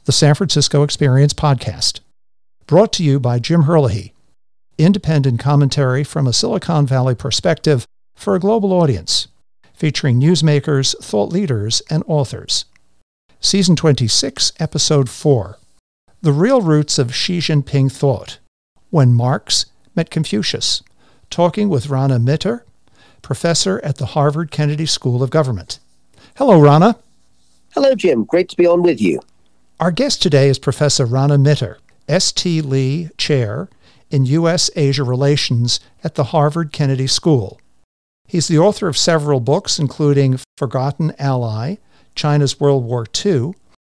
the San Francisco Experience podcast. Brought to you by Jim Herlihy, independent commentary from a Silicon Valley perspective for a global audience, featuring newsmakers, thought leaders, and authors. Season 26, Episode 4, The Real Roots of Xi Jinping Thought, When Marx Met Confucius, talking with Rana Mitter, professor at the Harvard Kennedy School of Government. Hello, Rana. Hello, Jim. Great to be on with you. Our guest today is Professor Rana Mitter, S.T. Lee Chair in U.S.-Asia Relations at the Harvard Kennedy School. He's the author of several books, including Forgotten Ally, China's World War II,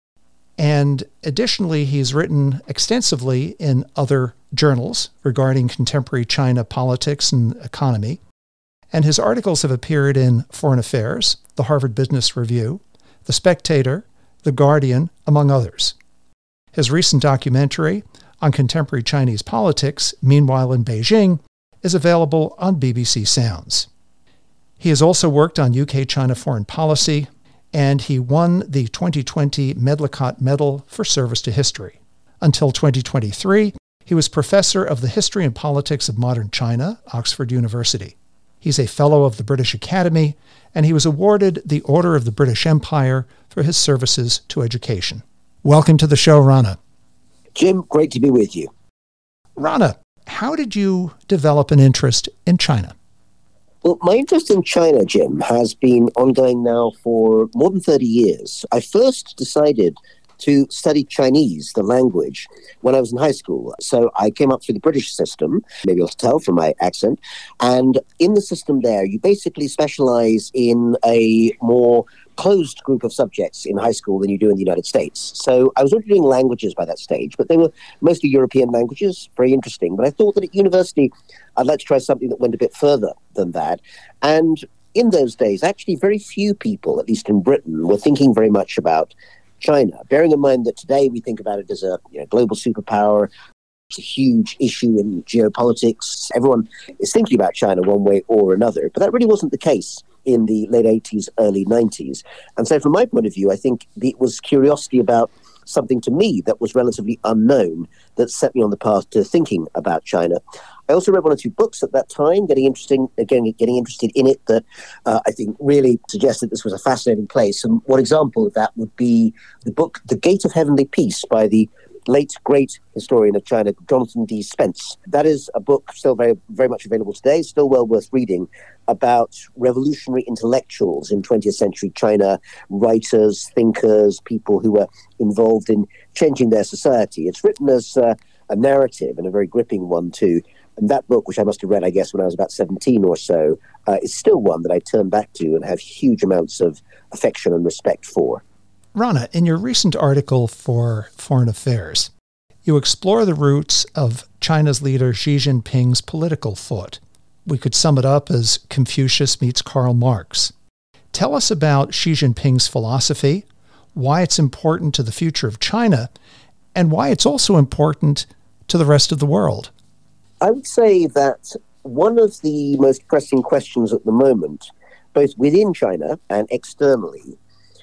and additionally, he's written extensively in other journals regarding contemporary China politics and economy, and his articles have appeared in Foreign Affairs, the Harvard Business Review, The Spectator, The Guardian, among others. His recent documentary on contemporary Chinese politics, Meanwhile in Beijing, is available on BBC Sounds. He has also worked on UK-China foreign policy, and he won the 2020 Medlicott Medal for Service to History. Until 2023, he was professor of the History and Politics of Modern China, Oxford University. He's a fellow of the British Academy, and he was awarded the Order of the British Empire for his services to education. Welcome to the show, Rana. Jim, great to be with you. Rana, how did you develop an interest in China? Well, my interest in China, Jim, has been ongoing now for more than 30 years. I first decided to study Chinese, the language, when I was in high school. So I came up through the British system, maybe you'll tell from my accent. And in the system there, you basically specialize in a more closed group of subjects in high school than you do in the United States. So I was already doing languages by that stage, but they were mostly European languages, very interesting. But I thought that at university, I'd like to try something that went a bit further than that. And in those days, actually very few people, at least in Britain, were thinking very much about China, bearing in mind that today we think about it as a global superpower. It's a huge issue in geopolitics. Everyone is thinking about China one way or another, but that really wasn't the case in the late 80s, early 90s. And so from my point of view, I think it was curiosity about something to me that was relatively unknown that set me on the path to thinking about China. I also read one or two books at that time, getting interested in it, that I think really suggested this was a fascinating place. And one example of that would be the book The Gate of Heavenly Peace by the late great historian of China, Jonathan D. Spence. That is a book still very, very much available today, still well worth reading, about revolutionary intellectuals in 20th century China, writers, thinkers, people who were involved in changing their society. It's written as a narrative, and a very gripping one too. And that book, which I must have read, I guess, when I was about 17 or so, is still one that I turn back to and have huge amounts of affection and respect for. Rana, in your recent article for Foreign Affairs, you explore the roots of China's leader Xi Jinping's political thought. We could sum it up as Confucius meets Karl Marx. Tell us about Xi Jinping's philosophy, why it's important to the future of China, and why it's also important to the rest of the world. I would say that one of the most pressing questions at the moment, both within China and externally,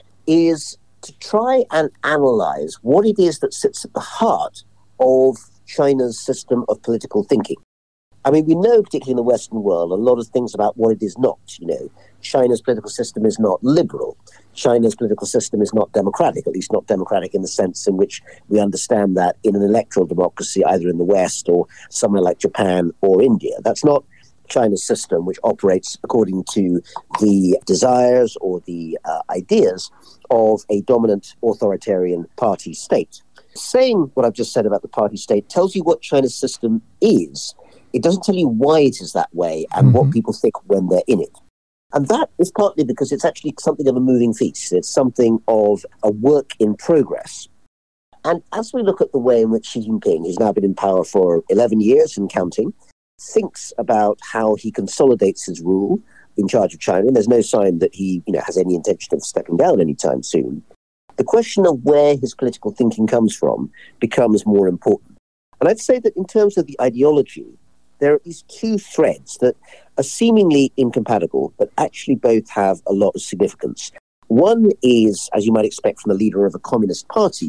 is to try and analyze what it is that sits at the heart of China's system of political thinking. I mean, we know, particularly in the Western world, a lot of things about what it is not. China's political system is not liberal. China's political system is not democratic, at least not democratic in the sense in which we understand that in an electoral democracy, either in the West or somewhere like Japan or India. That's not China's system, which operates according to the desires or the ideas of a dominant authoritarian party state. Saying what I've just said about the party state tells you what China's system is. It doesn't tell you why it is that way and what people think when they're in it. And that is partly because it's actually something of a moving feast. It's something of a work in progress. And as we look at the way in which Xi Jinping, who's now been in power for 11 years and counting, thinks about how he consolidates his rule in charge of China, and there's no sign that he has any intention of stepping down anytime soon, the question of where his political thinking comes from becomes more important. And I'd say that in terms of the ideology, there are these two threads that are seemingly incompatible, but actually both have a lot of significance. One is, as you might expect from the leader of a communist party,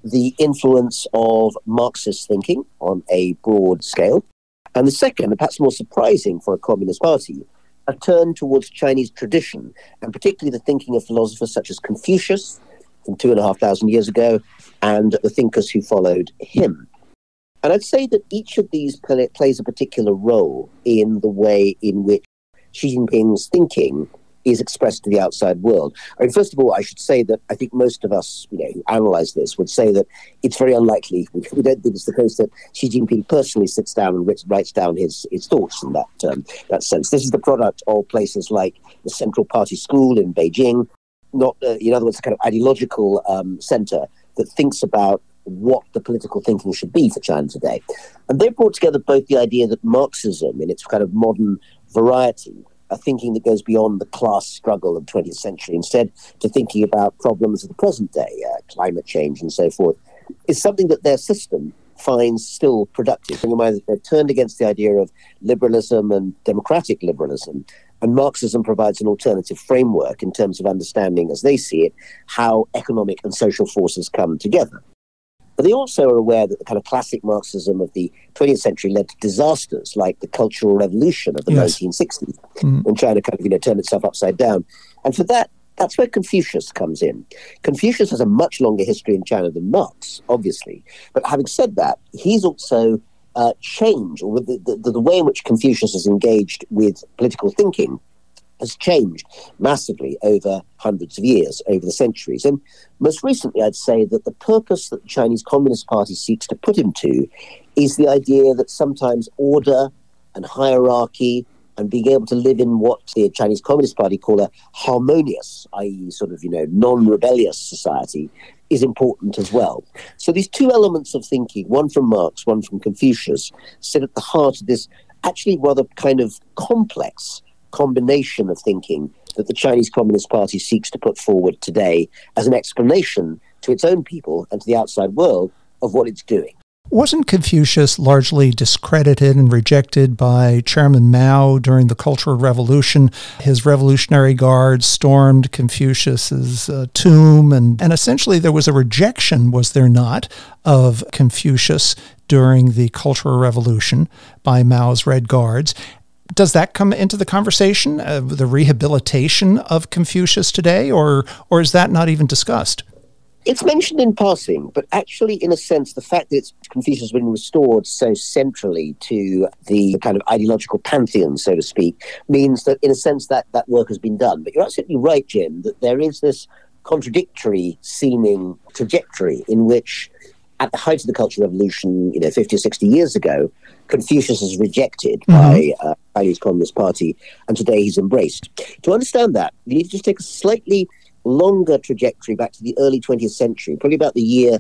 the influence of Marxist thinking on a broad scale. And the second, and perhaps more surprising for a Communist Party, a turn towards Chinese tradition, and particularly the thinking of philosophers such as Confucius from 2,500 years ago, and the thinkers who followed him. And I'd say that each of these plays a particular role in the way in which Xi Jinping's thinking is expressed to the outside world. I mean, first of all, I should say that I think most of us, who analyze this would say that it's very unlikely. We don't think it's the case that Xi Jinping personally sits down and writes down his thoughts in that sense. This is the product of places like the Central Party School in Beijing, not, in other words, a kind of ideological center that thinks about what the political thinking should be for China today. And they brought together both the idea that Marxism, in its kind of modern variety, a thinking that goes beyond the class struggle of the 20th century, instead to thinking about problems of the present day, climate change and so forth, is something that their system finds still productive. Bear in mind that they're turned against the idea of liberalism and democratic liberalism, and Marxism provides an alternative framework in terms of understanding, as they see it, how economic and social forces come together. But they also are aware that the kind of classic Marxism of the 20th century led to disasters like the Cultural Revolution of the 1960s, when China kind of turned itself upside down. And for that, that's where Confucius comes in. Confucius has a much longer history in China than Marx, obviously. But having said that, he's also changed, or the way in which Confucius has engaged with political thinking has changed massively over hundreds of years, over the centuries. And most recently, I'd say that the purpose that the Chinese Communist Party seeks to put him to is the idea that sometimes order and hierarchy and being able to live in what the Chinese Communist Party call a harmonious, i.e. sort of, non-rebellious society, is important as well. So these two elements of thinking, one from Marx, one from Confucius, sit at the heart of this actually rather kind of complex combination of thinking that the Chinese Communist Party seeks to put forward today as an explanation to its own people and to the outside world of what it's doing. Wasn't Confucius largely discredited and rejected by Chairman Mao during the Cultural Revolution? His Revolutionary Guard stormed Confucius's tomb, and essentially there was a rejection, was there not, of Confucius during the Cultural Revolution by Mao's Red Guards. Does that come into the conversation, the rehabilitation of Confucius today, or is that not even discussed? It's mentioned in passing, but actually, in a sense, the fact that Confucius has been restored so centrally to the kind of ideological pantheon, so to speak, means that, in a sense, that work has been done. But you're absolutely right, Jim, that there is this contradictory seeming trajectory in which, at the height of the Cultural Revolution, 50 or 60 years ago, Confucius is rejected by the Chinese Communist Party, and today he's embraced. To understand that, you need to just take a slightly longer trajectory back to the early 20th century, probably about the year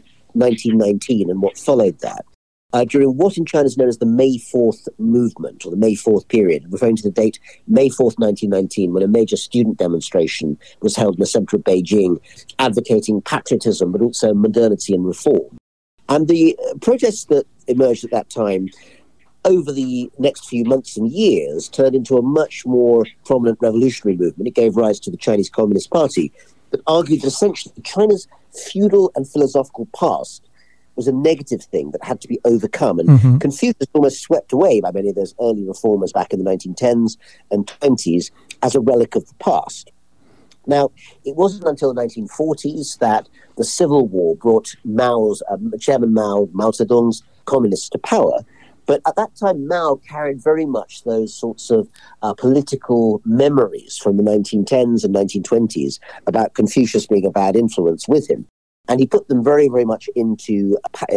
1919 and what followed that, during what in China is known as the May 4th movement, or the May 4th period, referring to the date May 4th, 1919, when a major student demonstration was held in the center of Beijing, advocating patriotism, but also modernity and reform. And the protests that emerged at that time over the next few months and years turned into a much more prominent revolutionary movement. It gave rise to the Chinese Communist Party that argued that essentially China's feudal and philosophical past was a negative thing that had to be overcome. And Confucius almost swept away by many of those early reformers back in the 1910s and 20s as a relic of the past. Now, it wasn't until the 1940s that the Civil War brought Chairman Mao Zedong's communists to power. But at that time, Mao carried very much those sorts of political memories from the 1910s and 1920s about Confucius being a bad influence with him. And he put them very, very much into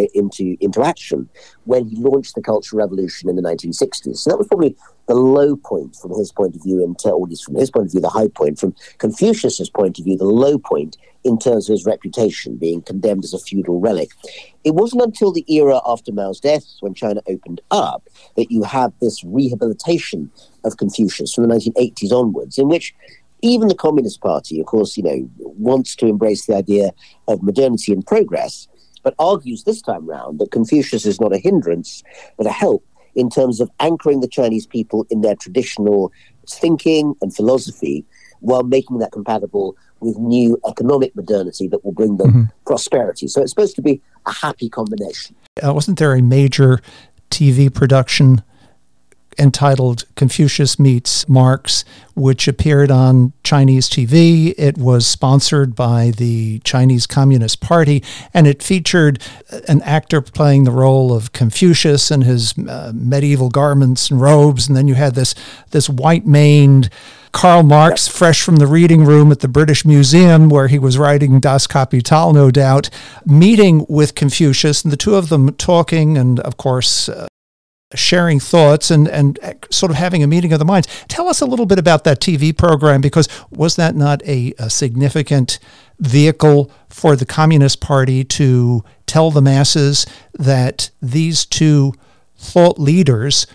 action when he launched the Cultural Revolution in the 1960s. So that was probably the low point from his point of view, or at least from his point of view, the high point. From Confucius's point of view, the low point in terms of his reputation, being condemned as a feudal relic. It wasn't until the era after Mao's death, when China opened up, that you have this rehabilitation of Confucius from the 1980s onwards, in which even the Communist Party, of course, wants to embrace the idea of modernity and progress, but argues this time round that Confucius is not a hindrance, but a help in terms of anchoring the Chinese people in their traditional thinking and philosophy, while making that compatible with new economic modernity that will bring them prosperity. So it's supposed to be a happy combination. Wasn't there a major TV production entitled Confucius Meets Marx, which appeared on Chinese TV? It was sponsored by the Chinese Communist Party, and it featured an actor playing the role of Confucius in his medieval garments and robes, and then you had this white-maned Karl Marx, fresh from the reading room at the British Museum, where he was writing Das Kapital, no doubt, meeting with Confucius, and the two of them talking and, of course, sharing thoughts and sort of having a meeting of the minds. Tell us a little bit about that TV program, because was that not a significant vehicle for the Communist Party to tell the masses that these two thought leaders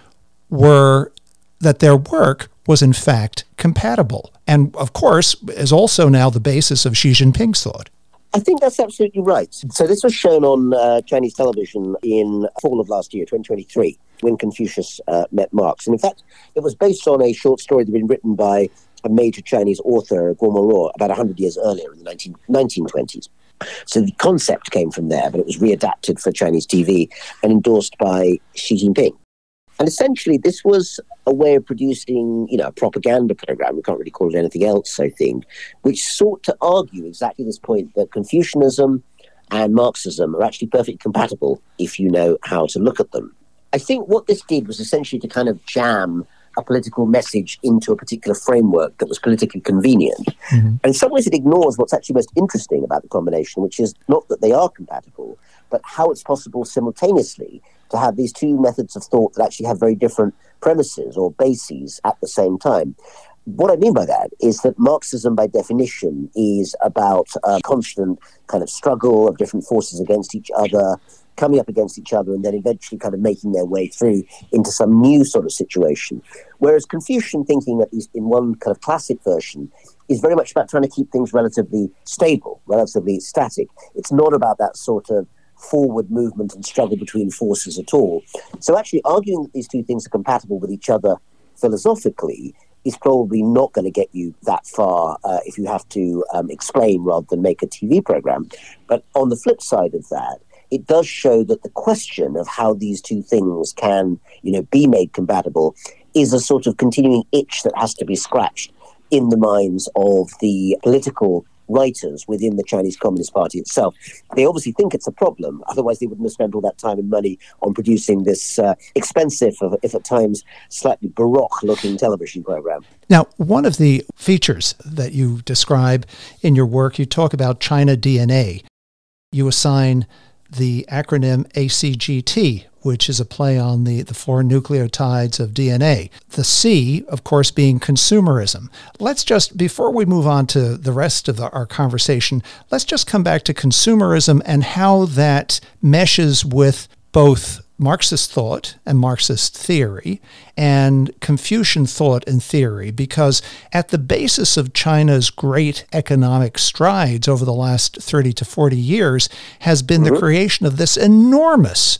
that their work was in fact compatible, and of course is also now the basis of Xi Jinping's thought? I think that's absolutely right. So this was shown on Chinese television in fall of last year, 2023, when Confucius met Marx. And in fact, it was based on a short story that had been written by a major Chinese author, Guo Moruo, about 100 years earlier in the 1920s. So the concept came from there, but it was readapted for Chinese TV and endorsed by Xi Jinping. And essentially, this was a way of producing, a propaganda program. We can't really call it anything else, I think, which sought to argue exactly this point that Confucianism and Marxism are actually perfectly compatible if you know how to look at them. I think what this did was essentially to kind of jam a political message into a particular framework that was politically convenient. And in some ways, it ignores what's actually most interesting about the combination, which is not that they are compatible, but how it's possible simultaneously to have these two methods of thought that actually have very different premises or bases at the same time. What I mean by that is that Marxism, by definition, is about a constant kind of struggle of different forces against each other, coming up against each other, and then eventually kind of making their way through into some new sort of situation. Whereas Confucian thinking, at least in one kind of classic version, is very much about trying to keep things relatively stable, relatively static. It's not about that sort of forward movement and struggle between forces at all. So actually arguing that these two things are compatible with each other philosophically is probably not going to get you that far if you have to explain rather than make a TV program. But on the flip side of that, it does show that the question of how these two things can, be made compatible is a sort of continuing itch that has to be scratched in the minds of the political writers within the Chinese Communist Party itself. They obviously think it's a problem, otherwise they wouldn't have spent all that time and money on producing this expensive, if at times slightly baroque-looking television program. Now, one of the features that you describe in your work, you talk about China DNA. You assign the acronym ACGT, which is a play on the four nucleotides of DNA. The C, of course, being consumerism. Let's just, before we move on to the rest of our conversation, let's just come back to consumerism and how that meshes with both Marxist thought and Marxist theory and Confucian thought and theory, because at the basis of China's great economic strides over the last 30 to 40 years has been the creation of this enormous,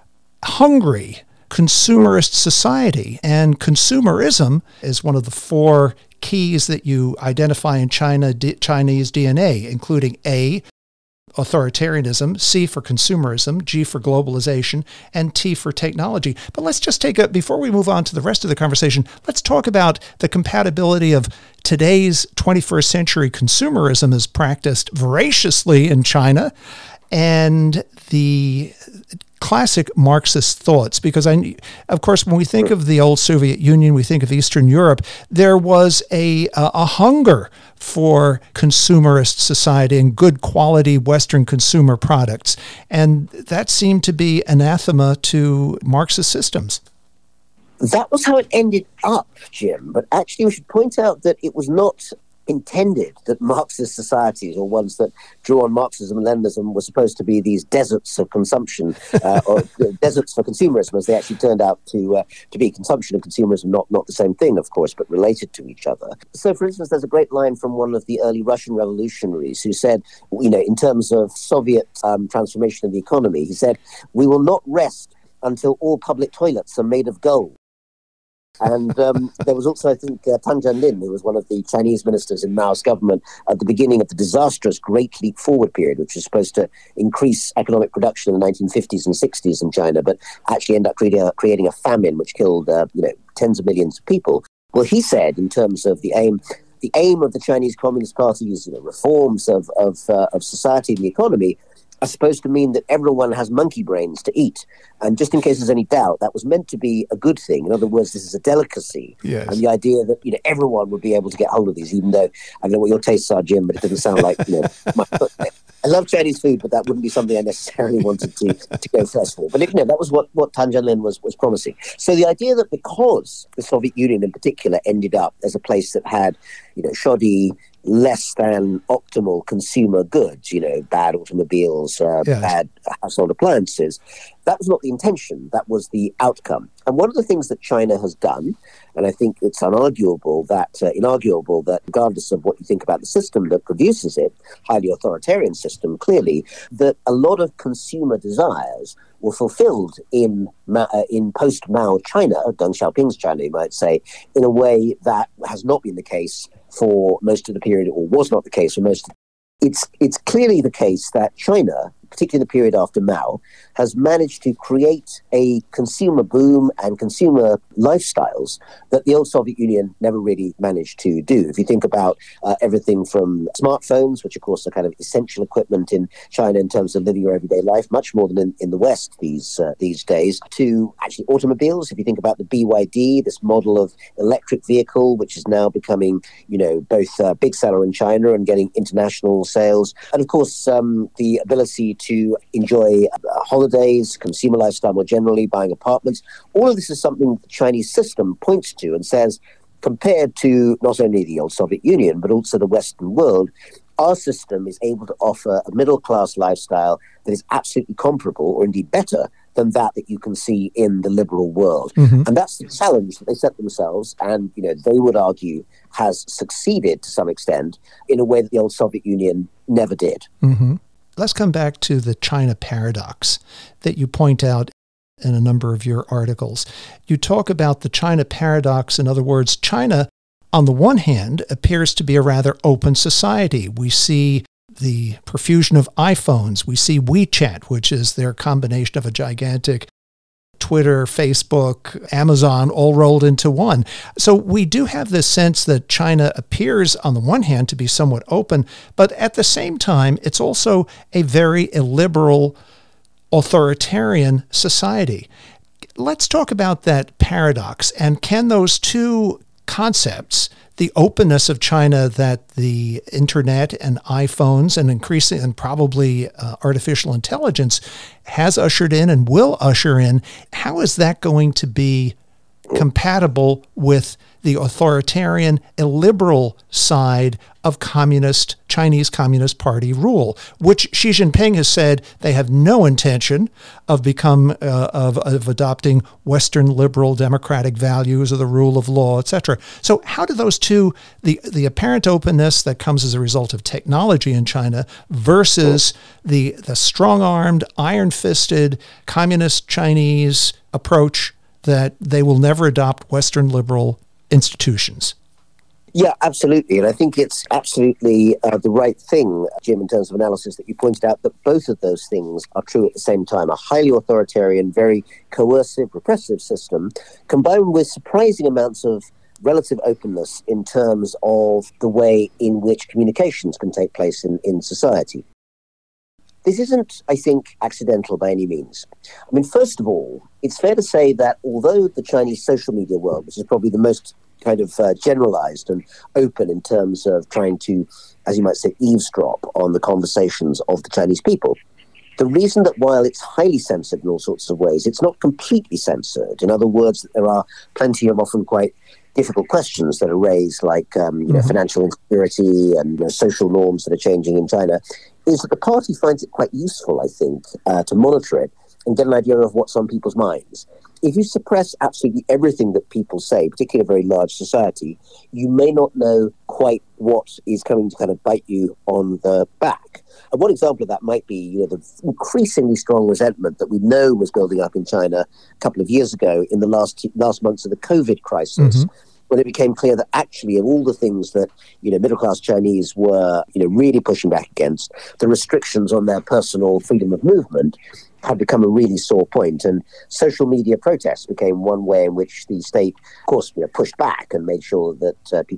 hungry, consumerist society. And consumerism is one of the four keys that you identify in Chinese DNA, including A, authoritarianism, C for consumerism, G for globalization, and T for technology. But let's just before we move on to the rest of the conversation, let's talk about the compatibility of today's 21st century consumerism as practiced voraciously in China and the classic Marxist thoughts, because of course, when we think of the old Soviet Union, we think of Eastern Europe, there was a hunger for consumerist society and good quality Western consumer products. And that seemed to be anathema to Marxist systems. That was how it ended up, Jim. But actually, we should point out that it was not intended that Marxist societies, or ones that drew on Marxism and Leninism, were supposed to be these deserts of consumption, or deserts for consumerism, as they actually turned out to be. Consumption and consumerism, not the same thing, of course, but related to each other. So, for instance, there's a great line from one of the early Russian revolutionaries who said, in terms of Soviet transformation of the economy, he said, "We will not rest until all public toilets are made of gold." And there was also, I think, Tan Jianlin, who was one of the Chinese ministers in Mao's government at the beginning of the disastrous Great Leap Forward period, which was supposed to increase economic production in the 1950s and 60s in China, but actually end up creating a famine which killed tens of millions of people. Well, he said, in terms of the aim of the Chinese Communist Party's reforms of society and the economy are supposed to mean that everyone has monkey brains to eat. And just in case there's any doubt, that was meant to be a good thing. In other words, this is a delicacy. Yes. And the idea that everyone would be able to get hold of these, even though I don't know what your tastes are, Jim, but it doesn't sound like I love Chinese food, but that wouldn't be something I necessarily wanted to go first for. But that was what Tan Jianlin was promising. So the idea that because the Soviet Union in particular ended up as a place that had shoddy, less than optimal consumer goods, bad automobiles, bad household appliances. That was not the intention. That was the outcome. And one of the things that China has done, and I think it's inarguable that regardless of what you think about the system that produces it, highly authoritarian system, clearly, that a lot of consumer desires were fulfilled in post-Mao China, Deng Xiaoping's China, you might say, in a way that has not been the case for most of the period, or was not the case for most. It's clearly the case that China, particularly in the period after Mao, has managed to create a consumer boom and consumer lifestyles that the old Soviet Union never really managed to do. If you think about everything from smartphones, which of course are kind of essential equipment in China in terms of living your everyday life, much more than in the West these days, to actually automobiles. If you think about the BYD, this model of electric vehicle, which is now becoming, both a big seller in China and getting international sales, and of course the ability to enjoy holidays, consumer lifestyle more generally, buying apartments. All of this is something the Chinese system points to and says, compared to not only the old Soviet Union, but also the Western world, our system is able to offer a middle-class lifestyle that is absolutely comparable, or indeed better, than that you can see in the liberal world. Mm-hmm. And that's the challenge that they set themselves, and they would argue has succeeded to some extent in a way that the old Soviet Union never did. Mm-hmm. Let's come back to the China paradox that you point out in a number of your articles. You talk about the China paradox. In other words, China, on the one hand, appears to be a rather open society. We see the profusion of iPhones. We see WeChat, which is their combination of a gigantic Twitter, Facebook, Amazon, all rolled into one. So we do have this sense that China appears, on the one hand, to be somewhat open, but at the same time, it's also a very illiberal, authoritarian society. Let's talk about that paradox. And can those two concepts, the openness of China that the internet and iPhones and increasing and probably artificial intelligence has ushered in and will usher in, how is that going to be compatible with the authoritarian, illiberal side of Chinese Communist Party rule, which Xi Jinping has said they have no intention of adopting Western liberal democratic values or the rule of law, etc. So how do those two, the apparent openness that comes as a result of technology in China versus the strong-armed, iron-fisted communist Chinese approach that they will never adopt Western liberal institutions? Yeah, absolutely. And I think it's absolutely the right thing, Jim, in terms of analysis that you pointed out, that both of those things are true at the same time. A highly authoritarian, very coercive, repressive system, combined with surprising amounts of relative openness in terms of the way in which communications can take place in society. This isn't, I think, accidental by any means. I mean, first of all, it's fair to say that although the Chinese social media world, which is probably the most kind of generalized and open in terms of trying to, as you might say, eavesdrop on the conversations of the Chinese people, the reason that while it's highly censored in all sorts of ways, it's not completely censored. In other words, there are plenty of often quite difficult questions that are raised, like financial insecurity and social norms that are changing in China, is that the party finds it quite useful, I think, to monitor it and get an idea of what's on people's minds. if you suppress absolutely everything that people say, particularly in a very large society, you may not know quite what is coming to kind of bite you on the back. And one example of that might be, the increasingly strong resentment that we know was building up in China a couple of years ago in the last months of the COVID crisis, when it became clear that actually of all the things that, middle-class Chinese were, really pushing back against, the restrictions on their personal freedom of movement had become a really sore point. And social media protests became one way in which the state, of course, pushed back and made sure that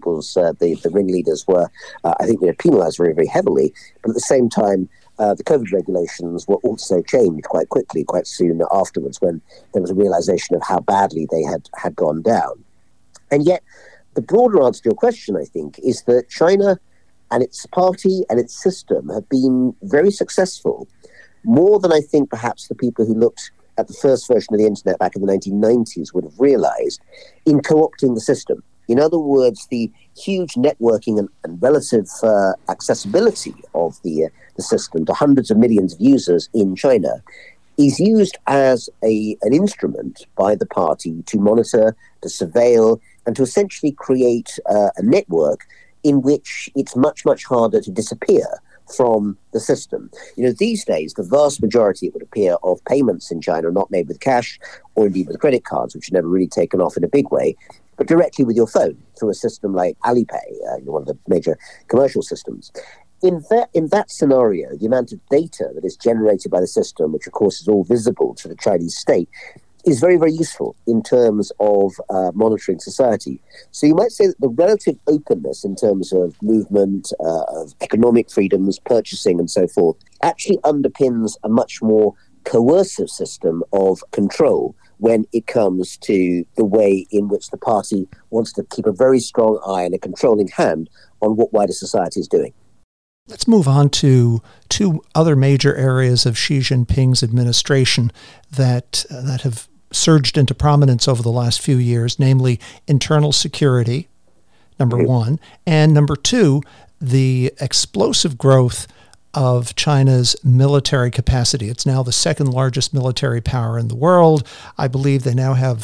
the ringleaders were, I think, penalized very, very heavily. But at the same time, the COVID regulations were also changed quite quickly, quite soon afterwards, when there was a realization of how badly they had gone down. And yet, the broader answer to your question, I think, is that China and its party and its system have been very successful, more than I think perhaps the people who looked at the first version of the internet back in the 1990s would have realized, in co-opting the system. In other words, the huge networking and relative accessibility of the system to hundreds of millions of users in China is used as an instrument by the party to monitor, to surveil, and to essentially create a network in which it's much, much harder to disappear from the system. These days, the vast majority, it would appear, of payments in China are not made with cash or indeed with credit cards, which are never really taken off in a big way, but directly with your phone through a system like Alipay, one of the major commercial systems. In that scenario, the amount of data that is generated by the system, which of course is all visible to the Chinese state, is very, very useful in terms of monitoring society. So you might say that the relative openness in terms of movement, of economic freedoms, purchasing and so forth, actually underpins a much more coercive system of control when it comes to the way in which the party wants to keep a very strong eye and a controlling hand on what wider society is doing. Let's move on to two other major areas of Xi Jinping's administration that have surged into prominence over the last few years, namely internal security, number one, and number two, the explosive growth of China's military capacity. It's now the second largest military power in the world. I believe they now have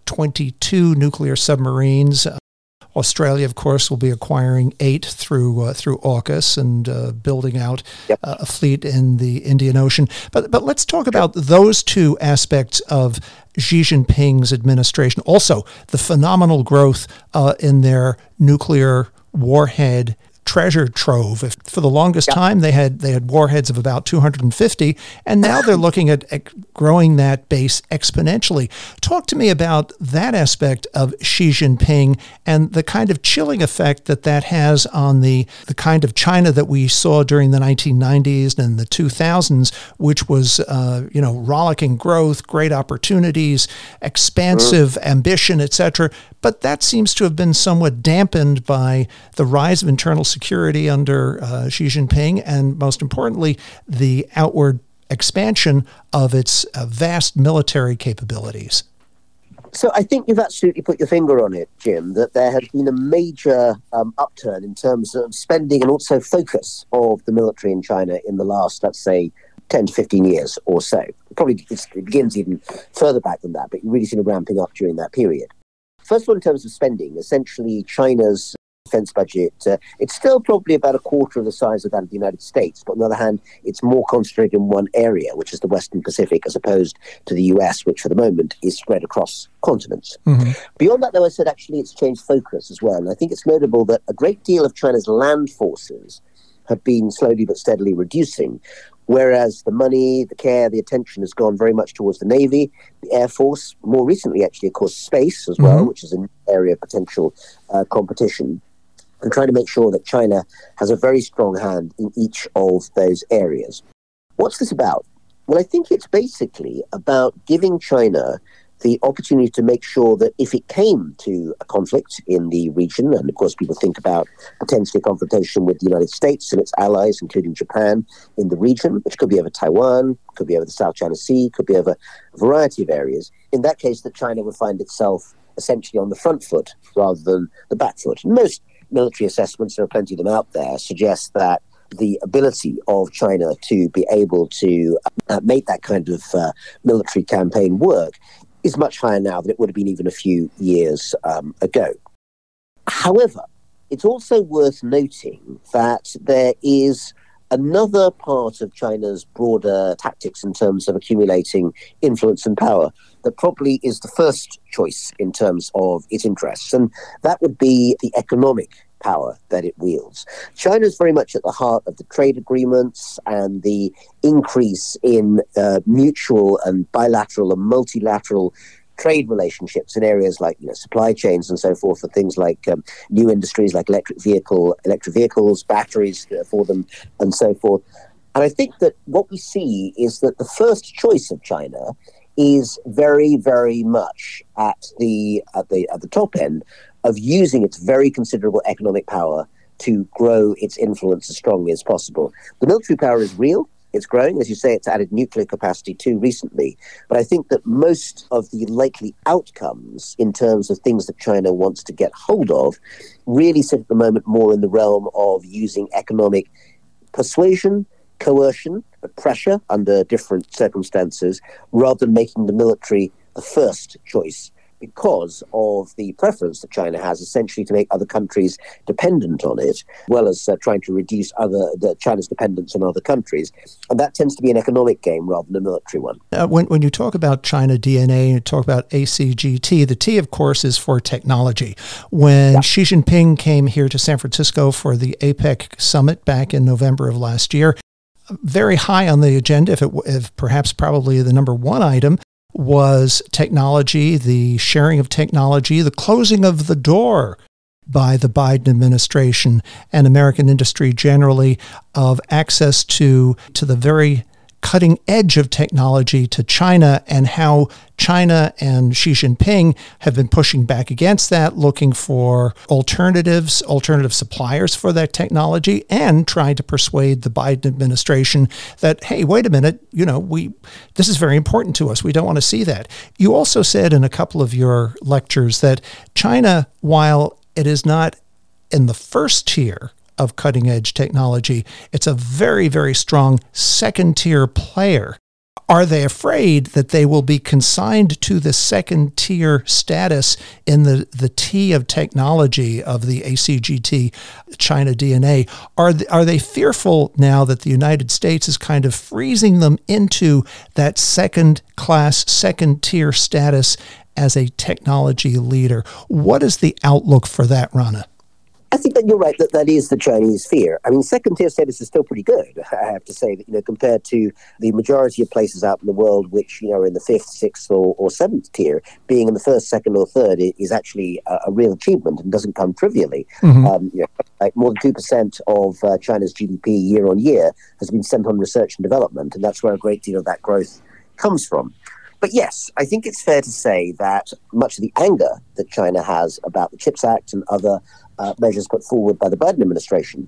22 nuclear submarines. Australia, of course, will be acquiring 8 through AUKUS and building out a fleet in the Indian Ocean. But let's talk about those two aspects of Xi Jinping's administration. Also, the phenomenal growth in their nuclear warhead treasure trove. For the longest time, they had warheads of about 250, and now they're looking at growing that base exponentially. Talk to me about that aspect of Xi Jinping and the kind of chilling effect that has on the kind of China that we saw during the 1990s and the 2000s, which was rollicking growth, great opportunities, expansive ambition, etc. But that seems to have been somewhat dampened by the rise of internal security under Xi Jinping, and most importantly, the outward expansion of its vast military capabilities. So I think you've absolutely put your finger on it, Jim, that there has been a major upturn in terms of spending and also focus of the military in China in the last, let's say, 10 to 15 years or so. Probably it begins even further back than that, but you've really seen it ramping up during that period. First of all, in terms of spending, essentially China's defense budget, it's still probably about a quarter of the size of that of the United States. But on the other hand, it's more concentrated in one area, which is the Western Pacific, as opposed to the US, which for the moment is spread across continents. Beyond that, though, I said actually it's changed focus as well. And I think it's notable that a great deal of China's land forces have been slowly but steadily reducing, whereas the money, the care, the attention has gone very much towards the Navy, the Air Force, more recently, actually, of course, space as well, which is an area of potential competition, and trying to make sure that China has a very strong hand in each of those areas. What's this about? Well, I think it's basically about giving China the opportunity to make sure that if it came to a conflict in the region, and of course people think about potentially a confrontation with the United States and its allies, including Japan, in the region, which could be over Taiwan, could be over the South China Sea, could be over a variety of areas, in that case that China would find itself essentially on the front foot rather than the back foot. And most military assessments, there are plenty of them out there, suggest that the ability of China to be able to make that kind of military campaign work is much higher now than it would have been even a few years ago. However, it's also worth noting that there is another part of China's broader tactics in terms of accumulating influence and power that probably is the first choice in terms of its interests, and that would be the economic power that it wields. China is very much at the heart of the trade agreements and the increase in mutual and bilateral and multilateral trade relationships in areas like supply chains and so forth for things like new industries like electric vehicles, batteries for them, and so forth. And I think that what we see is that the first choice of China is very, very much at the top end of using its very considerable economic power to grow its influence as strongly as possible. The military power is real. It's growing. As you say, it's added nuclear capacity too recently. But I think that most of the likely outcomes in terms of things that China wants to get hold of really sit at the moment more in the realm of using economic persuasion, coercion, pressure under different circumstances, rather than making the military the first choice, because of the preference that China has essentially to make other countries dependent on it, as well as trying to reduce China's dependence on other countries. And that tends to be an economic game rather than a military one. When you talk about China DNA, you talk about ACGT, the T, of course, is for technology. When Xi Jinping came here to San Francisco for the APEC summit back in November of last year, very high on the agenda, if perhaps probably the number one item, was technology, the sharing of technology, the closing of the door by the Biden administration and American industry generally of access to the very cutting edge of technology to China, and how China and Xi Jinping have been pushing back against that, looking for alternative suppliers for that technology, and trying to persuade the Biden administration that, hey, wait a minute, this is very important to us. We don't want to see that. You also said in a couple of your lectures that China, while it is not in the first tier of cutting-edge technology, it's a very, very strong second-tier player. Are they afraid that they will be consigned to the second-tier status in the T of technology of the ACGT China DNA? Are they fearful now that the United States is kind of freezing them into that second-class, second-tier status as a technology leader? What is the outlook for that, Rana? I think that you're right that is the Chinese fear. I mean, second-tier status is still pretty good, I have to say, that compared to the majority of places out in the world which, are in the fifth, sixth, or seventh tier, being in the first, second, or third is actually a real achievement and doesn't come trivially. Mm-hmm. Like more than 2% of China's GDP year on year has been spent on research and development, and that's where a great deal of that growth comes from. But yes, I think it's fair to say that much of the anger that China has about the CHIPS Act and other measures put forward by the Biden administration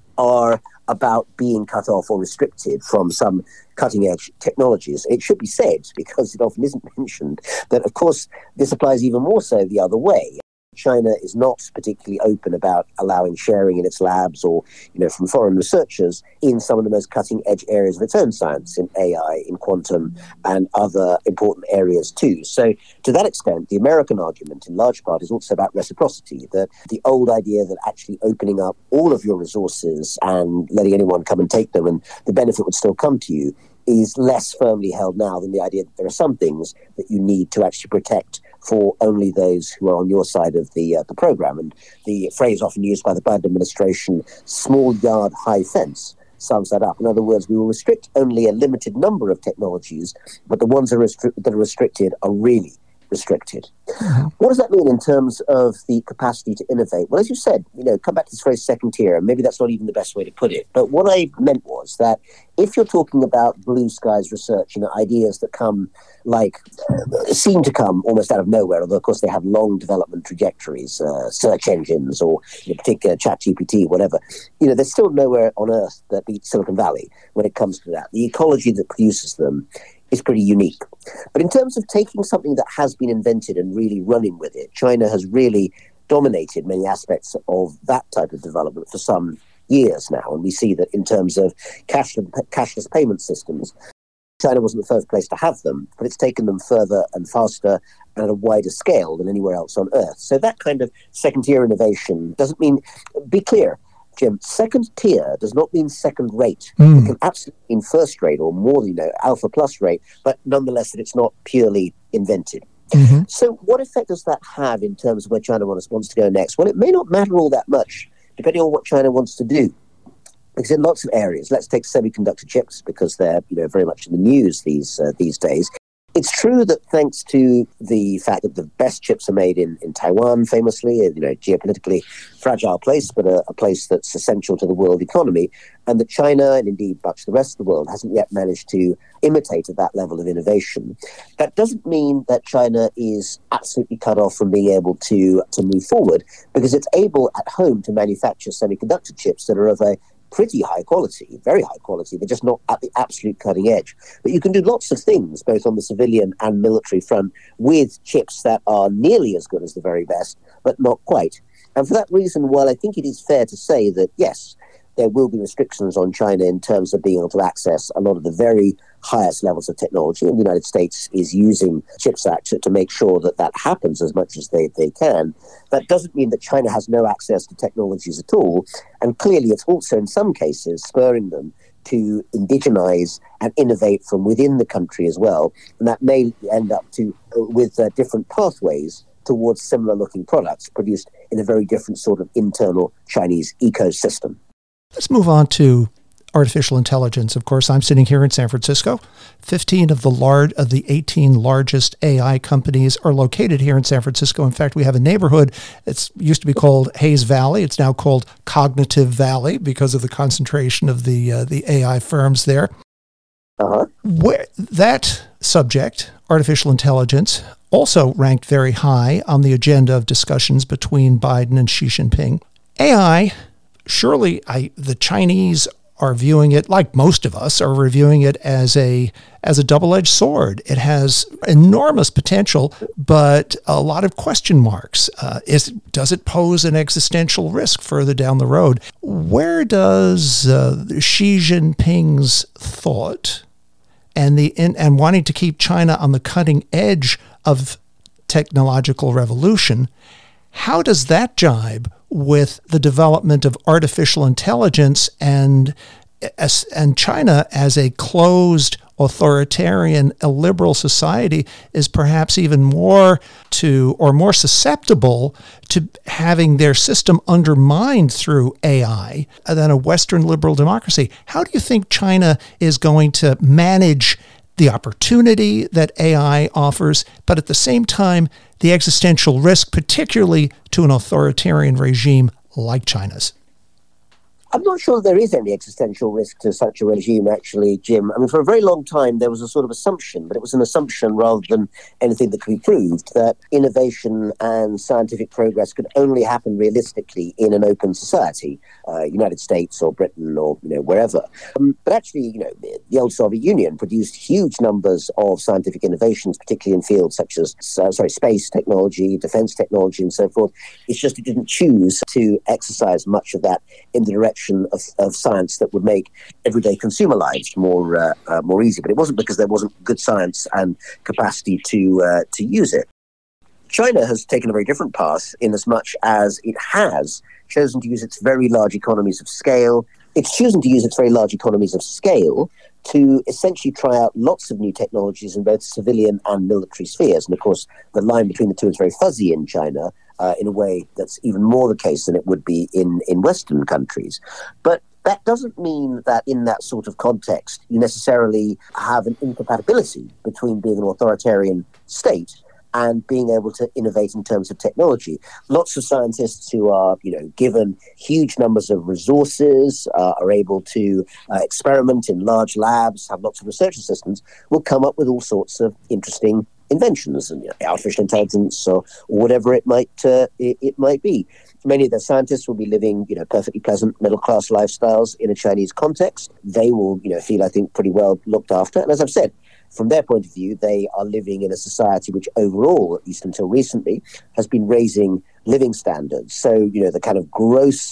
are about being cut off or restricted from some cutting-edge technologies. It should be said, because it often isn't mentioned, that, of course, this applies even more so the other way. China is not particularly open about allowing sharing in its labs or, from foreign researchers in some of the most cutting-edge areas of its own science, in AI, in quantum, and other important areas too. So to that extent, the American argument in large part is also about reciprocity, that the old idea that actually opening up all of your resources and letting anyone come and take them and the benefit would still come to you is less firmly held now than the idea that there are some things that you need to actually protect for only those who are on your side of the program. And the phrase often used by the Biden administration, small yard, high fence, sums that up. In other words, we will restrict only a limited number of technologies, but the ones that are restricted are really restricted. Mm-hmm. What does that mean in terms of the capacity to innovate? Well, as you said, come back to this phrase second tier, and maybe that's not even the best way to put it. But what I meant was that if you're talking about blue skies research, ideas that seem to come almost out of nowhere, although of course they have long development trajectories, search engines or particular ChatGPT, whatever, there's still nowhere on earth that beats Silicon Valley when it comes to that. The ecology that produces them is pretty unique. But in terms of taking something that has been invented and really running with it, China has really dominated many aspects of that type of development for some years now. And we see that in terms of cashless payment systems, China wasn't the first place to have them, but it's taken them further and faster and at a wider scale than anywhere else on Earth. So that kind of second-tier innovation doesn't mean, be clear, Jim, second tier does not mean second rate. It can absolutely mean first rate or more, alpha plus rate, but nonetheless that it's not purely invented. So what effect does that have in terms of where China wants to go next? Well, it may not matter all that much, depending on what China wants to do. Because in lots of areas, let's take semiconductor chips, because they're very much in the news these days. It's true that thanks to the fact that the best chips are made in Taiwan, famously, a geopolitically fragile place, but a place that's essential to the world economy, and that China, and indeed much of the rest of the world, hasn't yet managed to imitate at that level of innovation. That doesn't mean that China is absolutely cut off from being able to move forward, because it's able at home to manufacture semiconductor chips that are of a pretty high quality, very high quality. They're just not at the absolute cutting edge. But you can do lots of things, both on the civilian and military front, with chips that are nearly as good as the very best, but not quite. And for that reason, while I think it is fair to say that, yes, there will be restrictions on China in terms of being able to access a lot of the very highest levels of technology, and the United States is using CHIPS Act to make sure that that happens as much as they can. That doesn't mean that China has no access to technologies at all, and clearly it's also in some cases spurring them to indigenize and innovate from within the country as well, and that may end up with different pathways towards similar looking products produced in a very different sort of internal Chinese ecosystem. Let's move on to artificial intelligence. Of course, I'm sitting here in San Francisco. 15 of the 18 largest AI companies are located here in San Francisco. In fact, we have a neighborhood. It used to be called Hayes Valley. It's now called Cognitive Valley because of the concentration of the AI firms there. Where that subject, artificial intelligence, also ranked very high on the agenda of discussions between Biden and Xi Jinping. AI, surely the Chinese are viewing it, like most of us, are reviewing it as a double-edged sword. It has enormous potential, but a lot of question marks. Does it pose an existential risk further down the road? Where does Xi Jinping's thought and wanting to keep China on the cutting edge of technological revolution, how does that jibe with the development of artificial intelligence and China as a closed, authoritarian, illiberal society is perhaps even more susceptible to having their system undermined through AI than a Western liberal democracy? How do you think China is going to manage the opportunity that AI offers, but at the same time, the existential risk, particularly to an authoritarian regime like China's? I'm not sure there is any existential risk to such a regime, actually, Jim. I mean, for a very long time, there was a sort of assumption, but it was an assumption rather than anything that could be proved, that innovation and scientific progress could only happen realistically in an open society, United States or Britain or, wherever. But actually, the old Soviet Union produced huge numbers of scientific innovations, particularly in fields such as, space technology, defense technology, and so forth. It's just it didn't choose to exercise much of that in the direction of science that would make everyday consumer lives more easy. But it wasn't because there wasn't good science and capacity to use it. China has taken a very different path in as much as it has chosen to use its very large economies of scale. It's chosen to use its very large economies of scale to essentially try out lots of new technologies in both civilian and military spheres. And of course, the line between the two is very fuzzy in China, in a way that's even more the case than it would be in Western countries. But that doesn't mean that in that sort of context, you necessarily have an incompatibility between being an authoritarian state and being able to innovate in terms of technology. Lots of scientists who are, given huge numbers of resources, are able to experiment in large labs, have lots of research assistants, will come up with all sorts of interesting inventions, and artificial intelligence or whatever it might be. Many of the scientists will be living, perfectly pleasant middle-class lifestyles in a Chinese context. They will, feel, I think, pretty well looked after. And as I've said, from their point of view, they are living in a society which overall, at least until recently, has been raising living standards. So, the kind of gross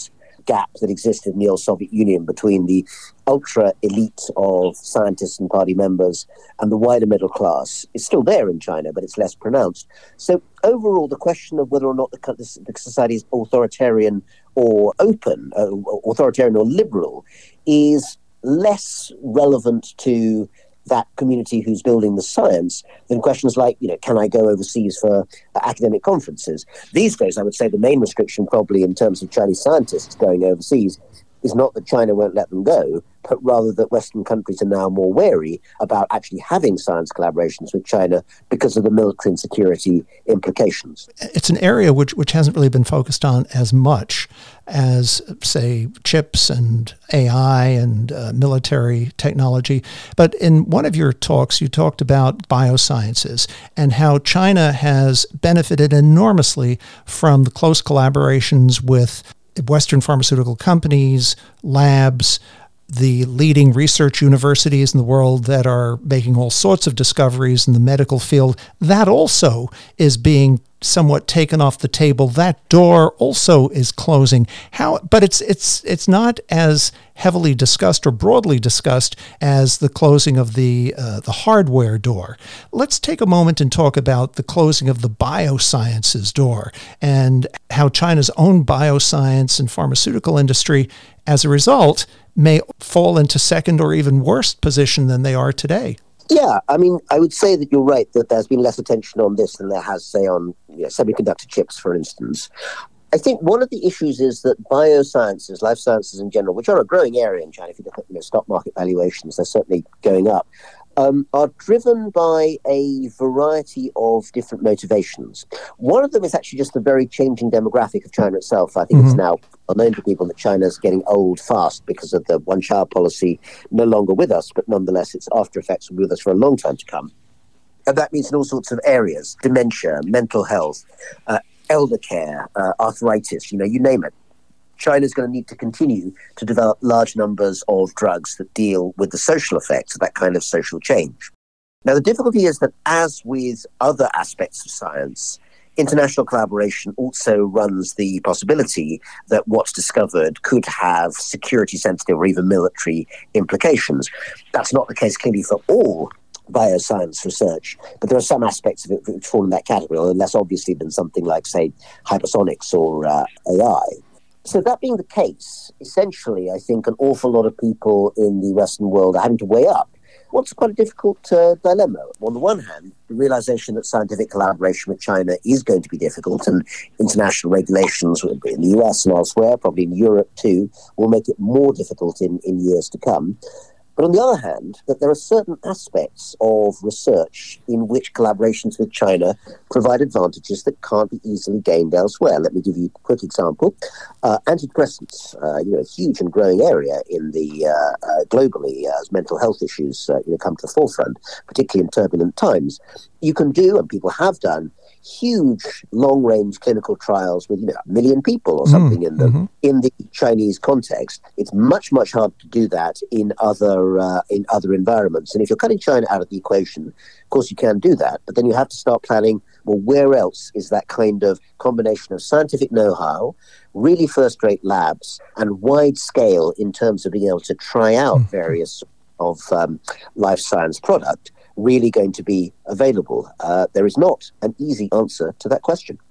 gap that existed in the old Soviet Union between the ultra elite of scientists and party members and the wider middle class is still there in China, but it's less pronounced. So overall, the question of whether or not the society is authoritarian or open, authoritarian or liberal, is less relevant to that community who's building the science than questions like, can I go overseas for academic conferences? These days, I would say the main restriction probably in terms of Chinese scientists going overseas is not that China won't let them go, but rather that Western countries are now more wary about actually having science collaborations with China because of the military and security implications. It's an area which hasn't really been focused on as much as, say, chips and AI and military technology. But in one of your talks, you talked about biosciences and how China has benefited enormously from the close collaborations with Western pharmaceutical companies, labs, the leading research universities in the world that are making all sorts of discoveries in the medical field. That also is being somewhat taken off the table. That door also is closing. But it's not as heavily discussed or broadly discussed as the closing of the hardware door. Let's take a moment and talk about the closing of the biosciences door and how China's own bioscience and pharmaceutical industry, as a result, may fall into second or even worse position than they are today. Yeah, I mean, I would say that you're right, that there's been less attention on this than there has, say, on semiconductor chips, for instance. I think one of the issues is that biosciences, life sciences in general, which are a growing area in China, if you look at stock market valuations, they're certainly going up, are driven by a variety of different motivations. One of them is actually just the very changing demographic of China itself. I think it's now well known to people that China's getting old fast because of the one-child policy no longer with us, but nonetheless its after effects will be with us for a long time to come. And that means in all sorts of areas: dementia, mental health, elder care, arthritis, you name it. China's going to need to continue to develop large numbers of drugs that deal with the social effects of that kind of social change. Now, the difficulty is that, as with other aspects of science, international collaboration also runs the possibility that what's discovered could have security-sensitive or even military implications. That's not the case clearly for all bioscience research, but there are some aspects of it which fall in that category, or less obviously than something like, say, hypersonics or AI. So that being the case, essentially, I think an awful lot of people in the Western world are having to weigh up what's quite a difficult dilemma. On the one hand, the realization that scientific collaboration with China is going to be difficult, and international regulations in the US and elsewhere, probably in Europe too, will make it more difficult in years to come. But on the other hand, that there are certain aspects of research in which collaborations with China provide advantages that can't be easily gained elsewhere. Let me give you a quick example. Antidepressants, a huge and growing area in the globally as mental health issues come to the forefront, particularly in turbulent times. You can do, and people have done, huge long-range clinical trials with 1 million people or something in them in the Chinese context. It's much, much harder to do that in other environments. And if you're cutting China out of the equation, of course you can do that, but then you have to start planning, well, where else is that kind of combination of scientific know-how, really first-rate labs, and wide scale in terms of being able to try out various of life science product really going to be available? There is not an easy answer to that question.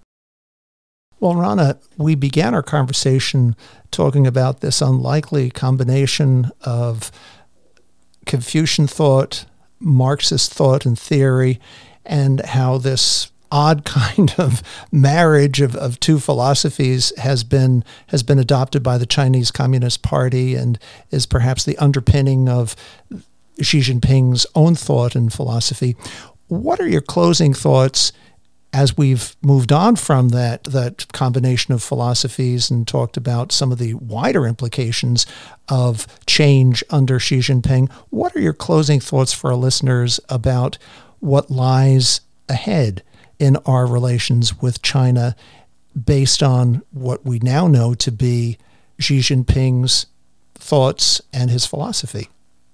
Well, Rana, we began our conversation talking about this unlikely combination of Confucian thought, Marxist thought and theory, and how this odd kind of marriage of two philosophies has been adopted by the Chinese Communist Party and is perhaps the underpinning of Xi Jinping's own thought and philosophy. What are your closing thoughts as we've moved on from that combination of philosophies and talked about some of the wider implications of change under Xi Jinping? What are your closing thoughts for our listeners about what lies ahead in our relations with China based on what we now know to be Xi Jinping's thoughts and his philosophy?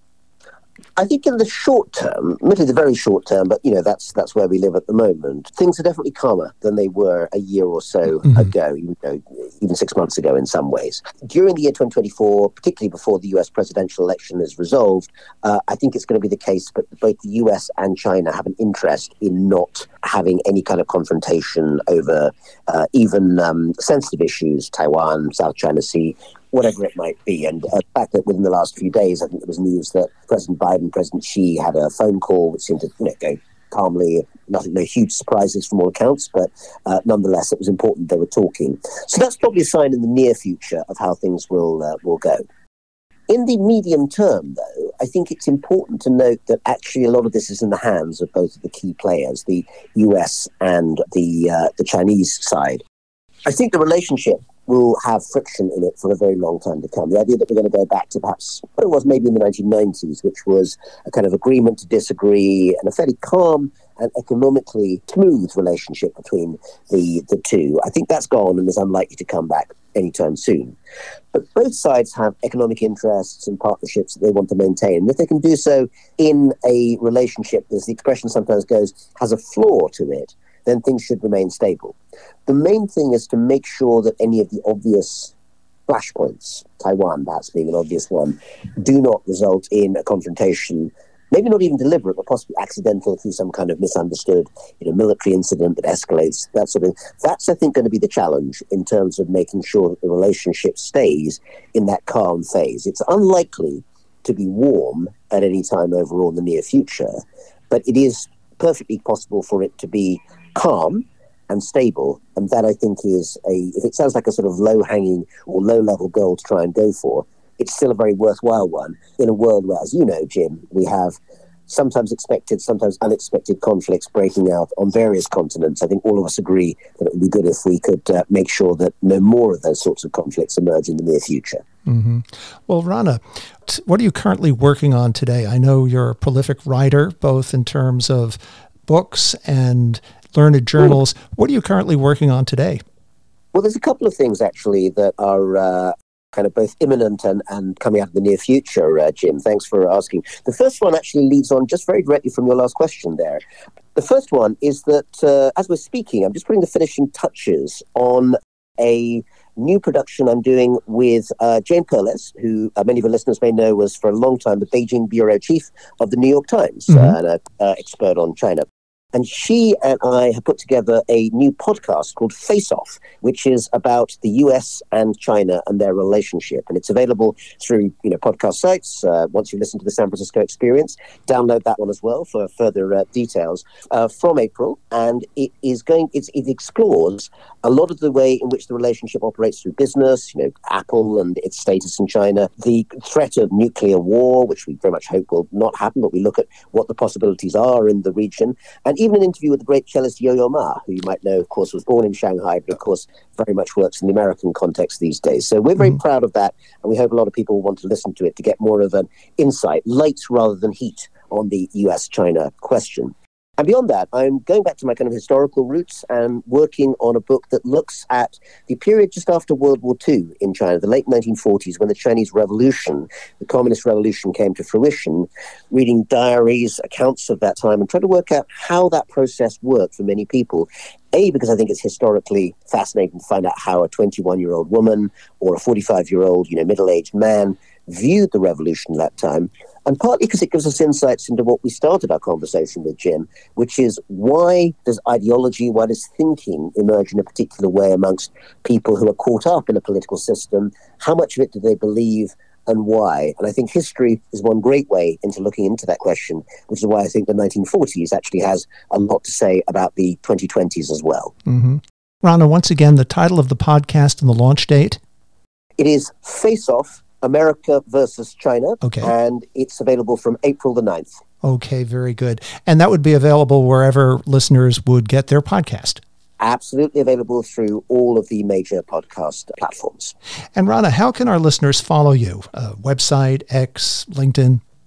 I think in the short term, admittedly the very short term, but that's where we live at the moment. Things are definitely calmer than they were a year or so ago. even 6 months ago in some ways. During the year 2024, particularly before the US presidential election is resolved, I think it's going to be the case that both the US and China have an interest in not having any kind of confrontation over even sensitive issues, Taiwan, South China Sea, whatever it might be. And the fact that within the last few days, I think there was news that President Biden, President Xi had a phone call which seemed to go calmly, no huge surprises from all accounts, but nonetheless, it was important they were talking. So that's probably a sign in the near future of how things will go. In the medium term, though, I think it's important to note that actually a lot of this is in the hands of both of the key players, the US and the Chinese side. I think the relationship will have friction in it for a very long time to come. The idea that we're going to go back to perhaps what it was maybe in the 1990s, which was a kind of agreement to disagree and a fairly calm and economically smooth relationship between the two, I think that's gone and is unlikely to come back anytime soon. But both sides have economic interests and partnerships that they want to maintain. And if they can do so in a relationship, as the expression sometimes goes, has a flaw to it, then things should remain stable. The main thing is to make sure that any of the obvious flashpoints, Taiwan perhaps being an obvious one, do not result in a confrontation, maybe not even deliberate, but possibly accidental through some kind of misunderstood military incident that escalates, that sort of thing. That's, I think, going to be the challenge in terms of making sure that the relationship stays in that calm phase. It's unlikely to be warm at any time overall in the near future, but it is perfectly possible for it to be calm and stable, and that I think is if it sounds like a sort of low-hanging or low-level goal to try and go for, it's still a very worthwhile one in a world where, as you know, Jim, we have sometimes expected, sometimes unexpected conflicts breaking out on various continents. I think all of us agree that it would be good if we could make sure that no more of those sorts of conflicts emerge in the near future. Mm-hmm. Well, Rana, what are you currently working on today? I know you're a prolific writer, both in terms of books and learned journals. What are you currently working on today? Well, there's a couple of things, actually, that are kind of both imminent and coming out of the near future, Jim. Thanks for asking. The first one actually leads on just very directly from your last question there. The first one is that as we're speaking, I'm just putting the finishing touches on a new production I'm doing with Jane Perlez, who many of your listeners may know was for a long time the Beijing bureau chief of the New York Times, and an expert on China. And she and I have put together a new podcast called Face Off, which is about the US and China and their relationship. And it's available through podcast sites. Once you listen to the San Francisco Experience, download that one as well for further details from April. And it explores a lot of the way in which the relationship operates through business, Apple and its status in China, the threat of nuclear war, which we very much hope will not happen, but we look at what the possibilities are in the region, and even an interview with the great cellist Yo-Yo Ma, who you might know, of course, was born in Shanghai, but of course very much works in the American context these days. So we're very proud of that, and we hope a lot of people want to listen to it to get more of an insight, light rather than heat, on the US-China question. And beyond that, I'm going back to my kind of historical roots and working on a book that looks at the period just after World War II in China, the late 1940s, when the Chinese Revolution, the Communist Revolution, came to fruition, reading diaries, accounts of that time, and trying to work out how that process worked for many people. Because I think it's historically fascinating to find out how a 21-year-old woman or a 45-year-old, middle-aged man viewed the revolution at that time, and partly because it gives us insights into what we started our conversation with, Jim, which is why does ideology, why does thinking emerge in a particular way amongst people who are caught up in a political system? How much of it do they believe, and why? And I think history is one great way into looking into that question, which is why I think the 1940s actually has a lot to say about the 2020s as well. Mm-hmm. Rana, once again, the title of the podcast and the launch date? It is Face Off, America versus China, and it's available from April the 9th. Okay, very good. And that would be available wherever listeners would get their podcast? Absolutely available through all of the major podcast platforms. And Rana, how can our listeners follow you? Website, X, LinkedIn?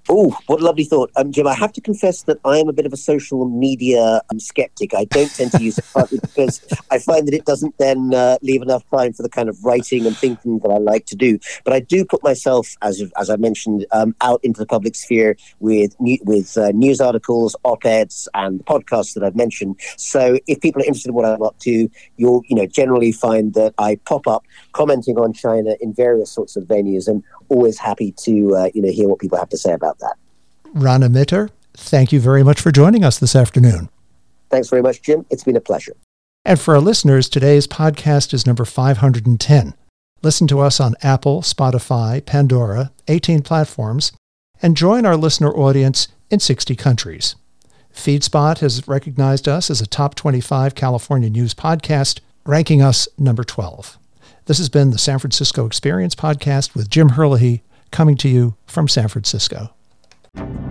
Oh, what a lovely thought. Jim, I have to confess that I am a bit of a social media skeptic. I don't tend to use it partly because I find that it doesn't then leave enough time for the kind of writing and thinking that I like to do. But I do put myself, as I mentioned, out into the public sphere with news articles, op-eds, and podcasts that I've mentioned. So if people are interested in what I'm up to, you'll generally find that I pop up commenting on China in various sorts of venues, and always happy to hear what people have to say about that. Rana Mitter, thank you very much for joining us this afternoon. Thanks very much, Jim. It's been a pleasure. And for our listeners, today's podcast is number 510. Listen to us on Apple, Spotify, Pandora, 18 platforms, and join our listener audience in 60 countries. FeedSpot has recognized us as a top 25 California news podcast, ranking us number 12. This has been the San Francisco Experience Podcast with Jim Herlihy, coming to you from San Francisco.